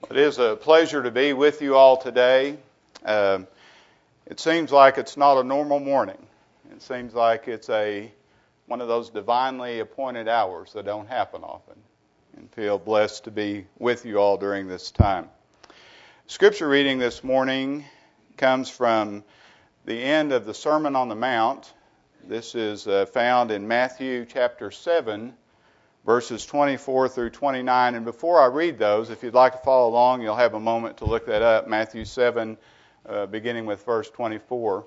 It is a pleasure to be with you all today. It seems like it's not a normal morning. It seems like it's one of those divinely appointed hours that don't happen often. And feel blessed to be with you all during this time. Scripture reading this morning comes from the end of the Sermon on the Mount. This is found in Matthew chapter 7, verses 24 through 29. And before I read those, if you'd like to follow along, you'll have a moment to look that up. Matthew 7, beginning with verse 24.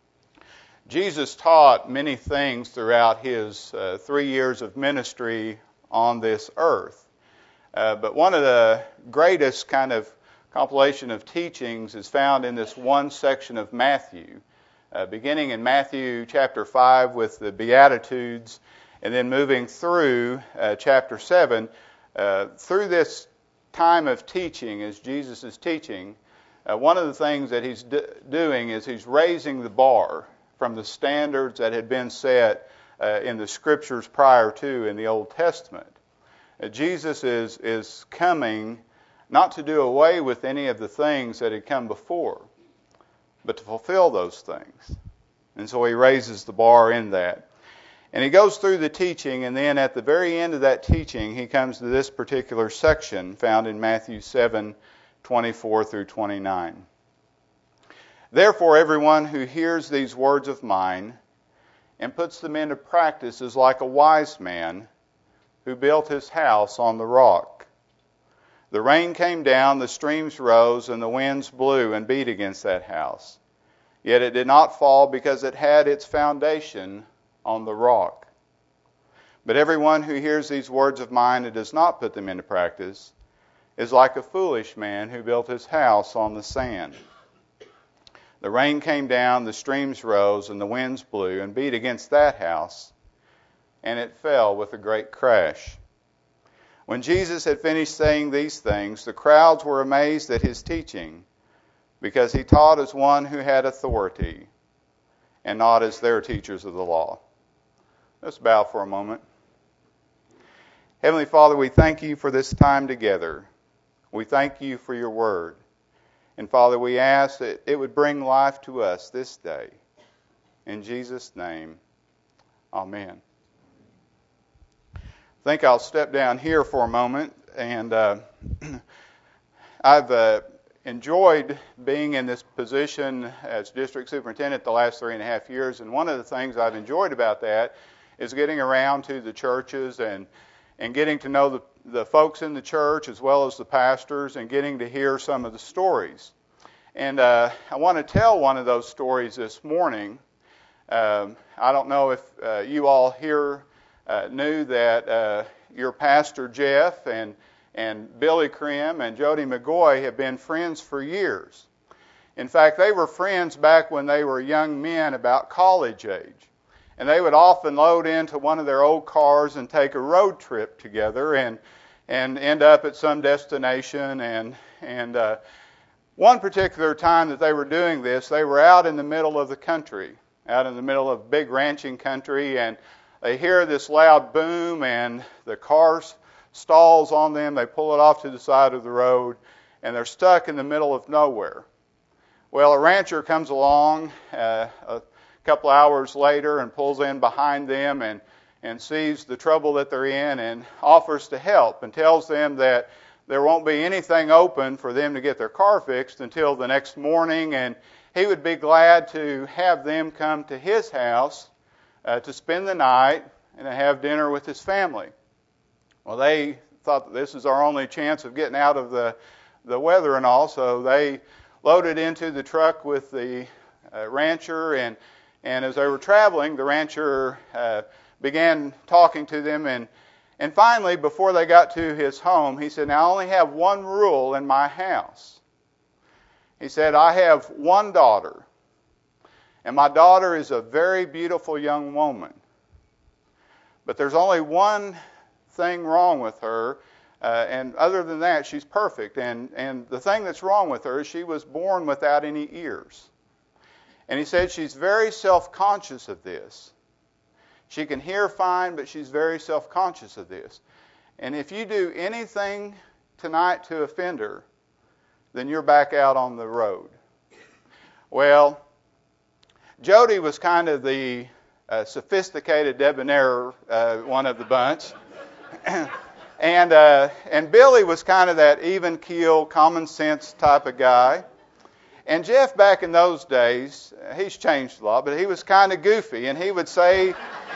Jesus taught many things throughout his 3 years of ministry on this earth. But one of the greatest kind of compilation of teachings is found in this one section of Matthew, beginning in Matthew chapter 5 with the Beatitudes, and then moving through chapter 7. Through this time of teaching, as Jesus is teaching, one of the things that he's doing is he's raising the bar from the standards that had been set in the Scriptures prior to in the Old Testament. Jesus is coming not to do away with any of the things that had come before, but to fulfill those things. And so he raises the bar in that. And he goes through the teaching, and then at the very end of that teaching, he comes to this particular section found in Matthew 7, 24 through 29. Therefore, everyone who hears these words of mine and puts them into practice is like a wise man who built his house on the rock. The rain came down, the streams rose, and the winds blew and beat against that house. Yet it did not fall because it had its foundation on the rock. But everyone who hears these words of mine and does not put them into practice is like a foolish man who built his house on the sand. The rain came down, the streams rose, and the winds blew and beat against that house, and it fell with a great crash. When Jesus had finished saying these things, the crowds were amazed at his teaching, because he taught as one who had authority, and not as their teachers of the law. Let's bow for a moment. Heavenly Father, we thank you for this time together. We thank you for your word. And Father, we ask that it would bring life to us this day. In Jesus' name, amen. I think I'll step down here for a moment. And I've enjoyed being in this position as district superintendent the last 3.5 years. And one of the things I've enjoyed about that is getting around to the churches and getting to know the folks in the church as well as the pastors and getting to hear some of the stories. And I want to tell one of those stories this morning. I don't know if you all here knew that your pastor Jeff and Billy Krim and Jody McGoy have been friends for years. In fact, they were friends back when they were young men about college age. And they would often load into one of their old cars and take a road trip together and end up at some destination. And one particular time that they were doing this, they were out in the middle of the country, out in the middle of big ranching country, and they hear this loud boom, and the car stalls on them. They pull it off to the side of the road, and they're stuck in the middle of nowhere. Well, a rancher comes along a couple hours later and pulls in behind them and sees the trouble that they're in and offers to help and tells them that there won't be anything open for them to get their car fixed until the next morning, and he would be glad to have them come to his house to spend the night and to have dinner with his family. Well, they thought that this is our only chance of getting out of the weather and all, so they loaded into the truck with the rancher, and as they were traveling, the rancher began talking to them, and finally, before they got to his home, he said, "Now I only have one rule in my house." He said, "I have one daughter, and my daughter is a very beautiful young woman. But there's only one thing wrong with her, and other than that, she's perfect. And the thing that's wrong with her is she was born without any ears." And he said she's very self-conscious of this. She can hear fine, but she's very self-conscious of this. And if you do anything tonight to offend her, then you're back out on the road. Well, Jody was kind of the sophisticated debonair one of the bunch. And Billy was kind of that even keel, common sense type of guy. And Jeff, back in those days, he's changed a lot, but he was kind of goofy, and he would say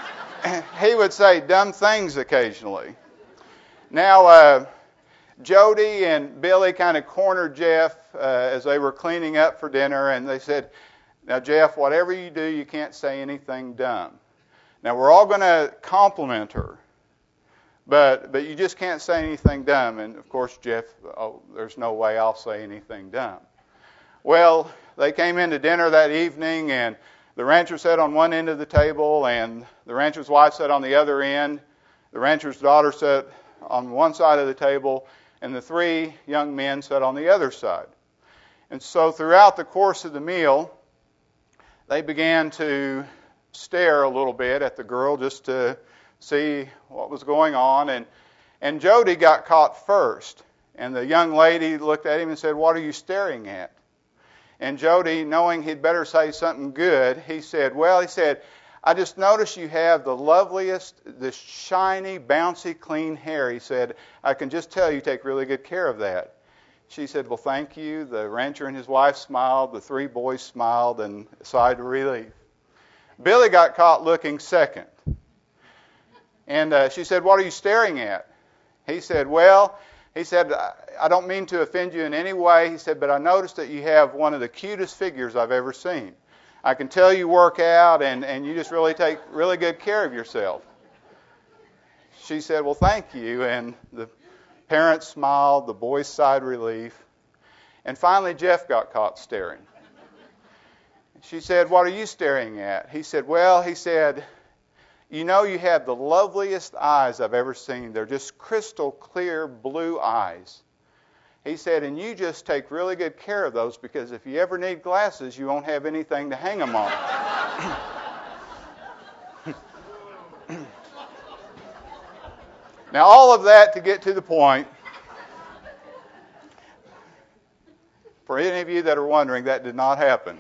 dumb things occasionally. Now, Jody and Billy kind of cornered Jeff as they were cleaning up for dinner, and they said, "Now, Jeff, whatever you do, you can't say anything dumb. Now, we're all going to compliment her, but you just can't say anything dumb." And, of course, Jeff, there's no way I'll say anything dumb. Well, they came into dinner that evening, and the rancher sat on one end of the table, and the rancher's wife sat on the other end. The rancher's daughter sat on one side of the table, and the three young men sat on the other side. And so throughout the course of the meal, they began to stare a little bit at the girl just to see what was going on. And Jody got caught first. And the young lady looked at him and said, "What are you staring at?" And Jody, knowing he'd better say something good, he said, "I just noticed you have the loveliest, the shiny, bouncy, clean hair." He said, "I can just tell you take really good care of that." She said, "Well, thank you." The rancher and his wife smiled. The three boys smiled and sighed of relief. Billy got caught looking second. And she said, "What are you staring at?" He said, "I don't mean to offend you in any way." He said, "But I noticed that you have one of the cutest figures I've ever seen. I can tell you work out and you just really take really good care of yourself." She said, "Well, thank you." And the parents smiled, the boys sighed relief. And finally, Jeff got caught staring. She said, "What are you staring at?" He said, "You know, you have the loveliest eyes I've ever seen. They're just crystal clear blue eyes." He said, "And you just take really good care of those, because if you ever need glasses, you won't have anything to hang them on." Now, all of that to get to the point. For any of you that are wondering, that did not happen.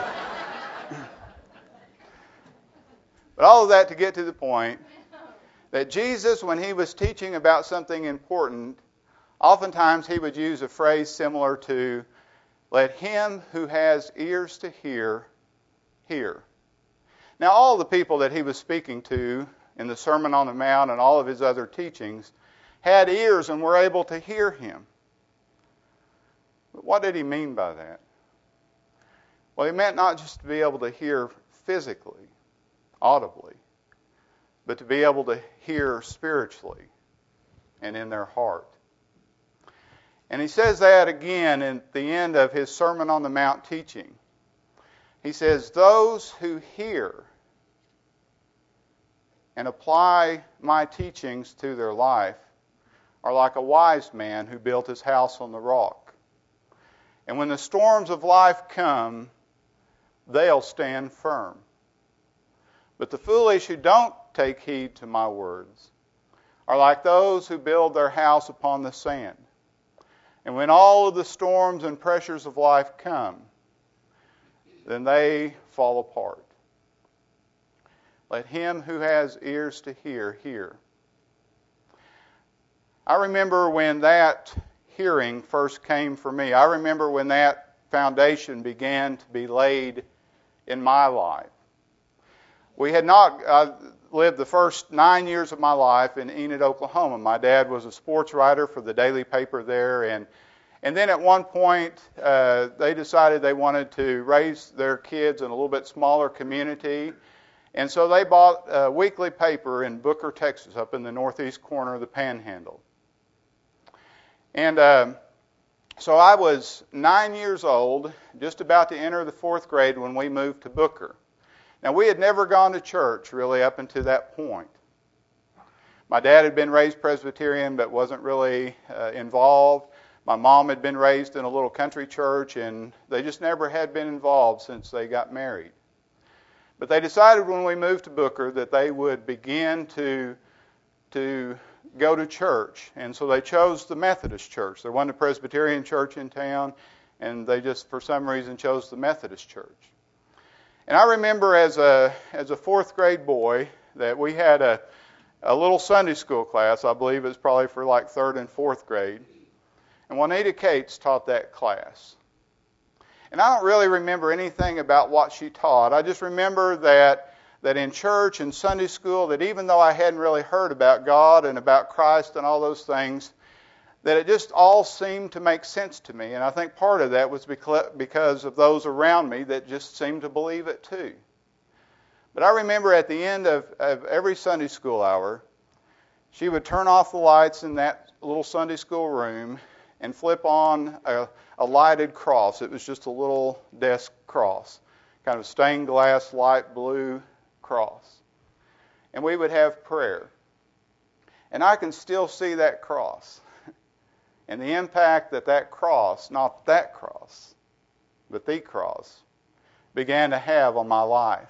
But all of that to get to the point that Jesus, when he was teaching about something important, oftentimes he would use a phrase similar to, "Let him who has ears to hear, hear." Now, all the people that he was speaking to in the Sermon on the Mount and all of his other teachings had ears and were able to hear him. But what did he mean by that? Well, he meant not just to be able to hear physically, audibly, but to be able to hear spiritually and in their heart. And he says that again at the end of his Sermon on the Mount teaching. He says, "Those who hear and apply my teachings to their life are like a wise man who built his house on the rock. And when the storms of life come, they'll stand firm. But the foolish who don't take heed to my words are like those who build their house upon the sand. And when all of the storms and pressures of life come, then they fall apart. Let him who has ears to hear, hear." I remember when that hearing first came for me. I remember when that foundation began to be laid in my life. I lived the first 9 years of my life in Enid, Oklahoma. My dad was a sports writer for the daily paper there, and then at one point they decided they wanted to raise their kids in a little bit smaller community, and so they bought a weekly paper in Booker, Texas, up in the northeast corner of the Panhandle. And so I was 9 years old, just about to enter the 4th grade when we moved to Booker. Now, we had never gone to church, really, up until that point. My dad had been raised Presbyterian, but wasn't really involved. My mom had been raised in a little country church, and they just never had been involved since they got married. But they decided when we moved to Booker that they would begin to go to church. And so they chose the Methodist church. There wasn't a Presbyterian church in town, and they just, for some reason, chose the Methodist church. And I remember as a fourth grade boy that we had a little Sunday school class. I believe it was probably for like third and fourth grade. And Juanita Cates taught that class. And I don't really remember anything about what she taught. I just remember that in church and Sunday school, that even though I hadn't really heard about God and about Christ and all those things, that it just all seemed to make sense to me. And I think part of that was because of those around me that just seemed to believe it too. But I remember at the end of every Sunday school hour, she would turn off the lights in that little Sunday school room and flip on a lighted cross. It was just a little desk cross, kind of stained glass, light blue cross. And we would have prayer. And I can still see that cross. And the impact that cross, not that cross, but the cross, began to have on my life.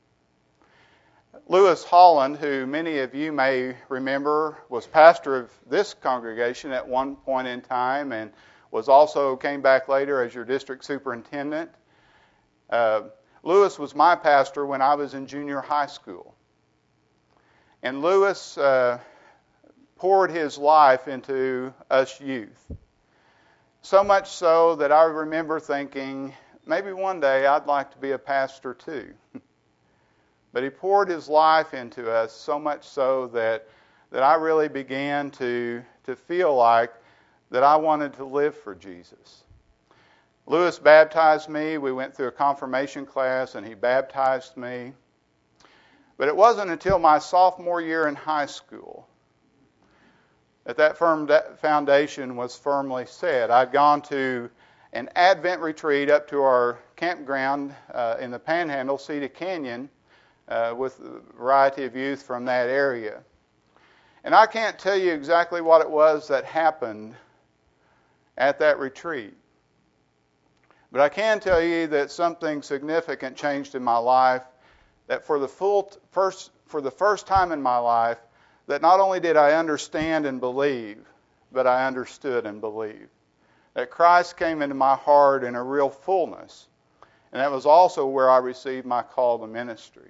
Lewis Holland, who many of you may remember, was pastor of this congregation at one point in time and came back later as your district superintendent. Lewis was my pastor when I was in junior high school. And Lewis poured his life into us youth. So much so that I remember thinking, maybe one day I'd like to be a pastor too. But he poured his life into us so much so that I really began to feel like that I wanted to live for Jesus. Lewis baptized me. We went through a confirmation class and he baptized me. But it wasn't until my sophomore year in high school that foundation was firmly set. I'd gone to an Advent retreat up to our campground in the Panhandle, Cedar Canyon, with a variety of youth from that area. And I can't tell you exactly what it was that happened at that retreat. But I can tell you that something significant changed in my life, that for the first time in my life, that not only did I understand and believe, but I understood and believed. That Christ came into my heart in a real fullness. And that was also where I received my call to ministry.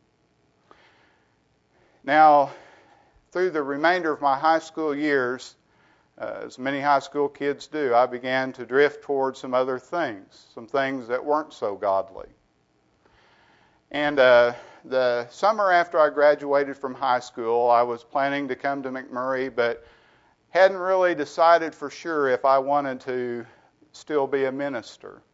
Now, through the remainder of my high school years, as many high school kids do, I began to drift towards some other things, some things that weren't so godly. And the summer after I graduated from high school, I was planning to come to McMurray, but hadn't really decided for sure if I wanted to still be a minister.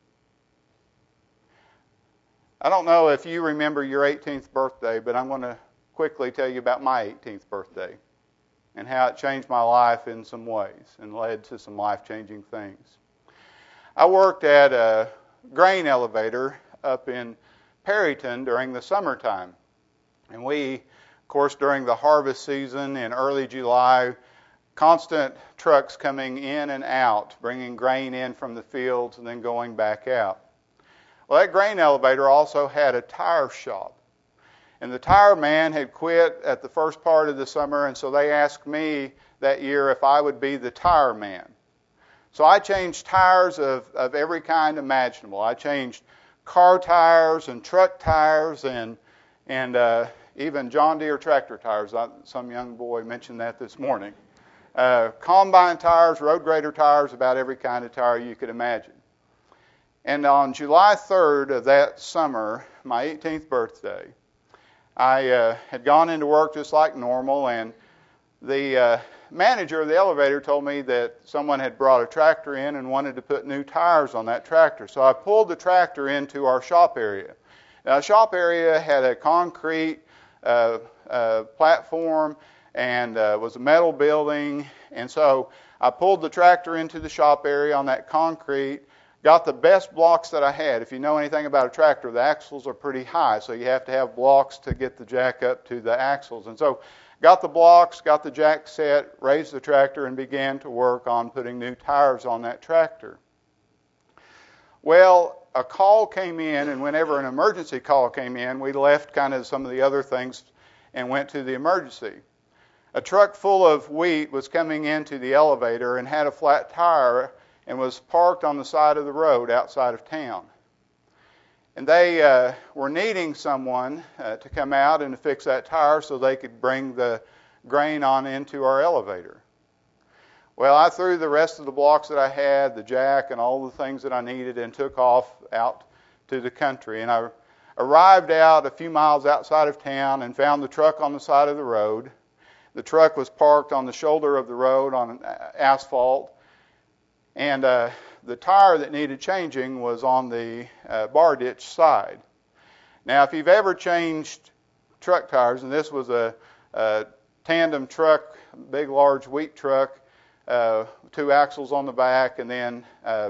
I don't know if you remember your 18th birthday, but I'm going to quickly tell you about my 18th birthday and how it changed my life in some ways and led to some life-changing things. I worked at a grain elevator up in Perryton during the summertime. And we, of course, during the harvest season in early July, constant trucks coming in and out, bringing grain in from the fields and then going back out. Well, that grain elevator also had a tire shop. And the tire man had quit at the first part of the summer, and so they asked me that year if I would be the tire man. So I changed tires of every kind imaginable. I changed car tires and truck tires and even John Deere tractor tires. Some young boy mentioned that this morning. Combine tires, road grader tires, about every kind of tire you could imagine. And on July 3rd of that summer, my 18th birthday, I had gone into work just like normal, and the manager of the elevator told me that someone had brought a tractor in and wanted to put new tires on that tractor. So I pulled the tractor into our shop area. Now, the shop area had a concrete platform and was a metal building, and so I pulled the tractor into the shop area on that concrete, got the best blocks that I had. If you know anything about a tractor, the axles are pretty high, so you have to have blocks to get the jack up to the axles. And so got the blocks, got the jack set, raised the tractor, and began to work on putting new tires on that tractor. Well, a call came in, and whenever an emergency call came in, we left kind of some of the other things and went to the emergency. A truck full of wheat was coming into the elevator and had a flat tire and was parked on the side of the road outside of town. And they were needing someone to come out and to fix that tire so they could bring the grain on into our elevator. Well, I threw the rest of the blocks that I had, the jack and all the things that I needed, and took off out to the country. And I arrived out a few miles outside of town and found the truck on the side of the road. The truck was parked on the shoulder of the road on asphalt, and the tire that needed changing was on the bar ditch side. Now, if you've ever changed truck tires, and this was a tandem truck, big, large wheat truck, 2 axles on the back, and then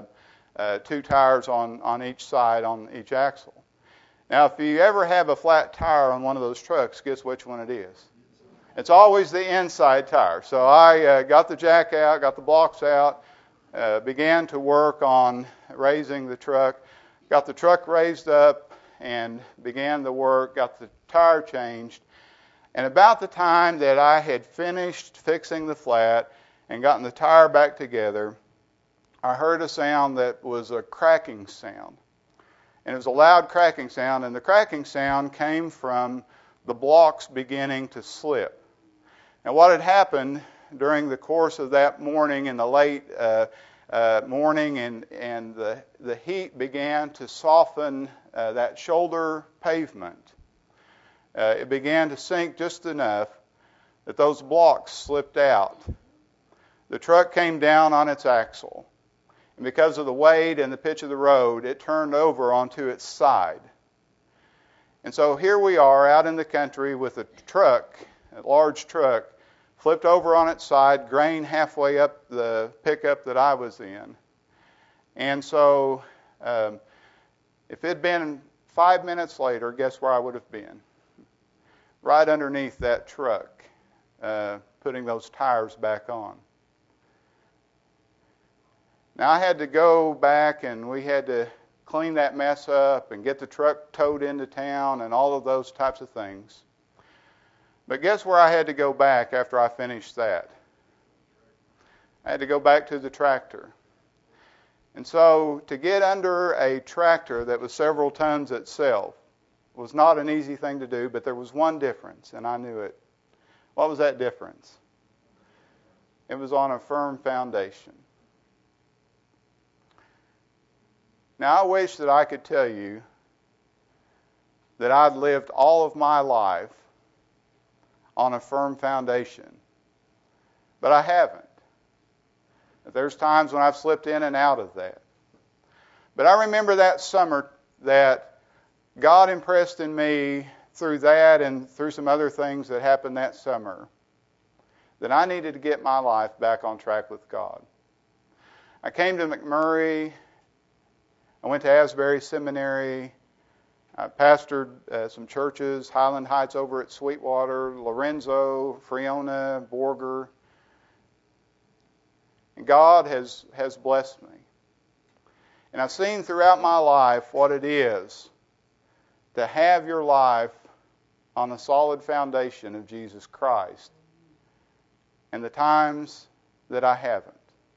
2 tires on each side on each axle. Now, if you ever have a flat tire on one of those trucks, guess which one it is? It's always the inside tire. So I got the jack out, got the blocks out, began to work on raising the truck, got the truck raised up, and began the work, got the tire changed. And about the time that I had finished fixing the flat and gotten the tire back together, I heard a sound that was a cracking sound. And it was a loud cracking sound, and the cracking sound came from the blocks beginning to slip. Now, what had happened during the course of that morning, in the late morning, and the heat began to soften that shoulder pavement. It began to sink just enough that those blocks slipped out. The truck came down on its axle, and because of the weight and the pitch of the road, it turned over onto its side. And so here we are out in the country with a truck, a large truck, flipped over on its side, grain halfway up the pickup that I was in. And so if it had been 5 minutes later, guess where I would have been? Right underneath that truck, putting those tires back on. Now, I had to go back, and we had to clean that mess up and get the truck towed into town and all of those types of things. But guess where I had to go back after I finished that? I had to go back to the tractor. And so to get under a tractor that was several tons itself was not an easy thing to do, but there was one difference, and I knew it. What was that difference? It was on a firm foundation. Now, I wish that I could tell you that I'd lived all of my life on a firm foundation, but I haven't. There's times when I've slipped in and out of that. But I remember that summer that God impressed in me through that and through some other things that happened that summer that I needed to get my life back on track with God. I came to McMurray. I went to Asbury Seminary. I pastored some churches, Highland Heights over at Sweetwater, Lorenzo, Friona, Borger. And God has blessed me. And I've seen throughout my life what it is to have your life on the solid foundation of Jesus Christ, and the times that I haven't.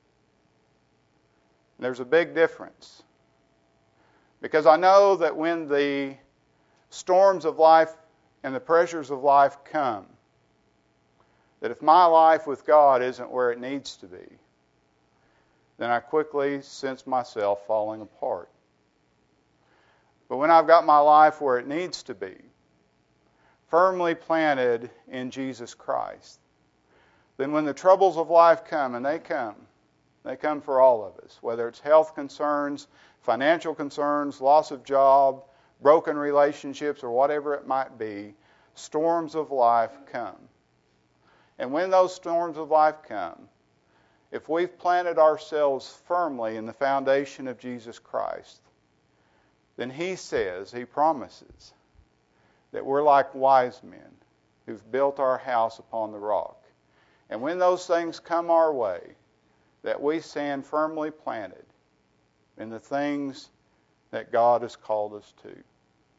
And there's a big difference. Because I know that when the storms of life and the pressures of life come, that if my life with God isn't where it needs to be, then I quickly sense myself falling apart. But when I've got my life where it needs to be, firmly planted in Jesus Christ, then when the troubles of life come, and they come for all of us, whether it's health concerns, financial concerns, loss of job, broken relationships, or whatever it might be, storms of life come. And when those storms of life come, if we've planted ourselves firmly in the foundation of Jesus Christ, then He says, He promises, that we're like wise men who've built our house upon the rock. And when those things come our way, that we stand firmly planted in the things that God has called us to.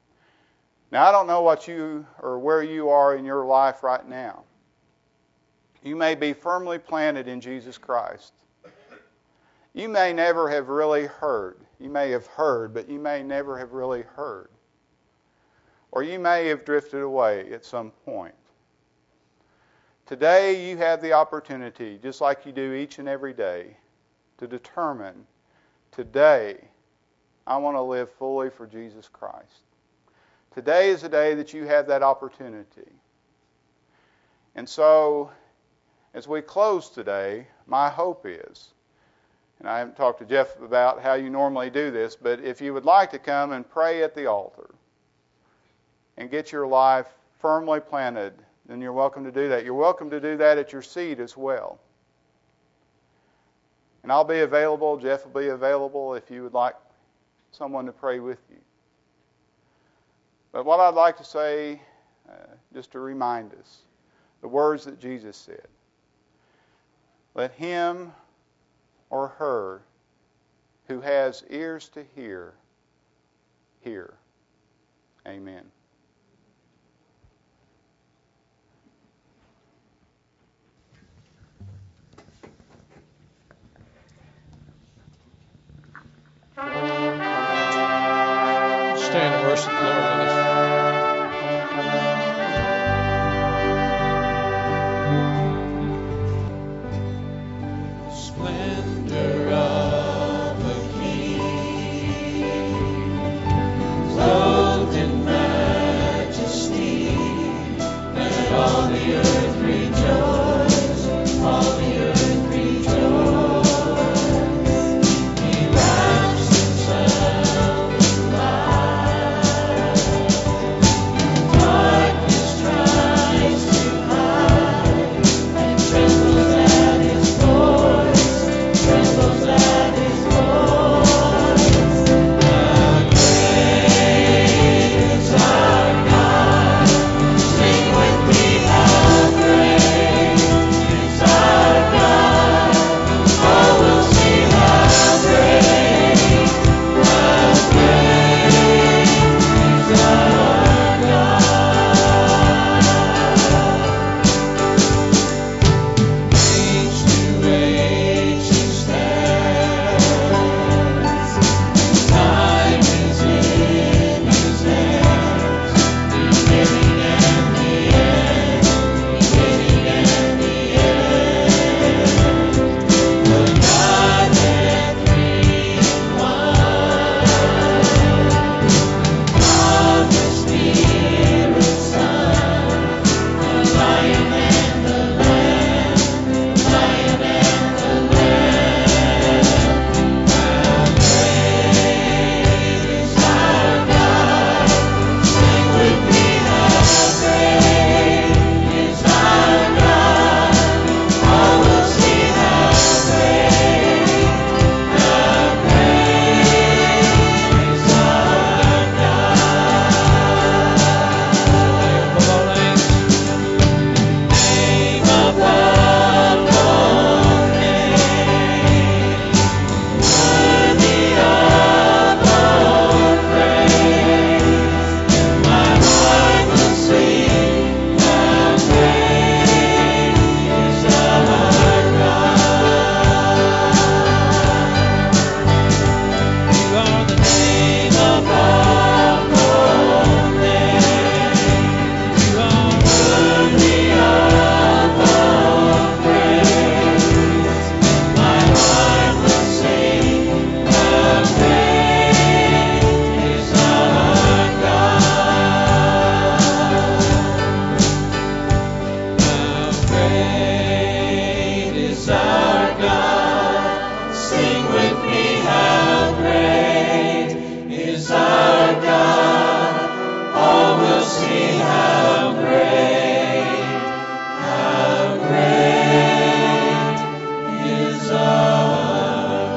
Now, I don't know what you or where you are in your life right now. You may be firmly planted in Jesus Christ. You may never have really heard. You may have heard, but you may never have really heard. Or you may have drifted away at some point. Today you have the opportunity, just like you do each and every day, to determine, today I want to live fully for Jesus Christ. Today is the day that you have that opportunity. And so, as we close today, my hope is, and I haven't talked to Jeff about how you normally do this, but if you would like to come and pray at the altar and get your life firmly planted, then you're welcome to do that. You're welcome to do that at your seat as well. And I'll be available, Jeff will be available if you would like someone to pray with you. But what I'd like to say, just to remind us, the words that Jesus said. Let him or her who has ears to hear, hear. Amen. Stand and worship the Lord with us. Splendor of a king, clothed in majesty, let all the earth rejoice, all the earth rejoice. He wraps himself in light, darkness tries to hide, and trembles at his voice, trembles at his voice. How great is our God! Sing with me, how great is our God! Oh, we'll sing how great is our God. Age to age he stands. Time is in his hands. Beginning and the end. Beginning and the end. The Godhead three in one. Father, Spirit, Son. The Lion and the Lamb. Lion and the Lamb. How great is our God! Sing with me, how great is our God! Oh, we'll see how great is our God. Name above all names, worthy of all praise. My heart will sing, how great is our God. You are the name above all names. You are worthy of all praise. My heart will sing, how great is our God. How great is our God. Sing with me, how great is our God. Oh, we'll see how great is our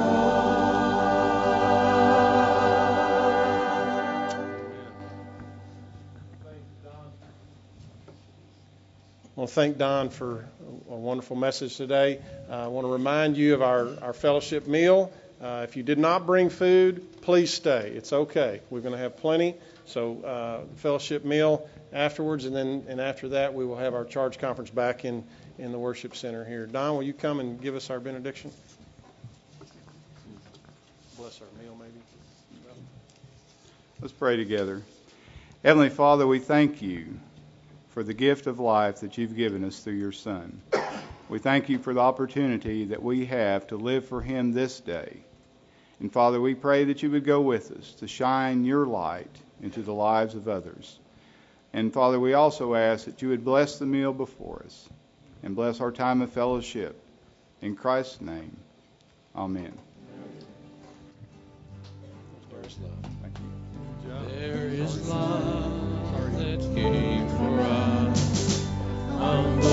I want to thank Don for a wonderful message today. I want to remind you of our fellowship meal. If you did not bring food, please stay. It's okay. We're going to have plenty. So fellowship meal afterwards, and after that we will have our charge conference back in in the worship center here. Don, will you come and give us our benediction? Bless our meal, maybe. Let's pray together. Heavenly Father, we thank you for the gift of life that you've given us through your Son. We thank you for the opportunity that we have to live for him this day. And Father, we pray that you would go with us to shine your light into the lives of others. And Father, we also ask that you would bless the meal before us and bless our time of fellowship. In Christ's name, amen. There's love. Thank you. There is love that came for us.